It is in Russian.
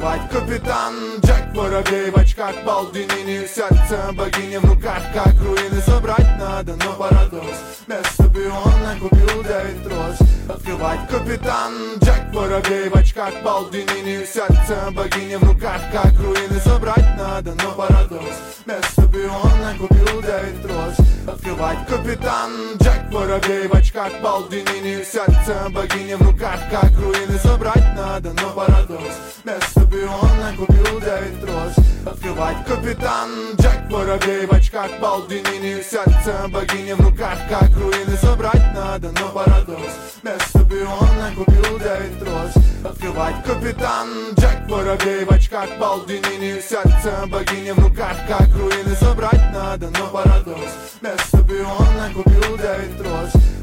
Открывать капитан Джек Воробей в очках, Балдинини, сердце богини в руках, как руины. Собрать надо, но парадокс, вместо биона купил Дэвид Росс. Открывать капитан Джек Воробей в очках, Балдинини, сердце богини в руках, как руины. Собрать надо, но парадокс, вместо биона купил Дэвид Росс. Открывать капитан Джек Воробей в очках, Балдинини, сердце богини в руках, как руины. Собрать надо, но парадокс, вместо биона купил Дэвид Росс. Открывать капитан Джек Воробей в очках, Балдинини, сердце богини в руках, как руины. Собрать надо, но парадокс, вместо биона купил Дэвид Росс. Открывать капитан Джек Воробей в очках, Балдинини, сердце богини в руках, как руины. Собрать надо, но парадокс, вместо биона купил Дэвид Росс.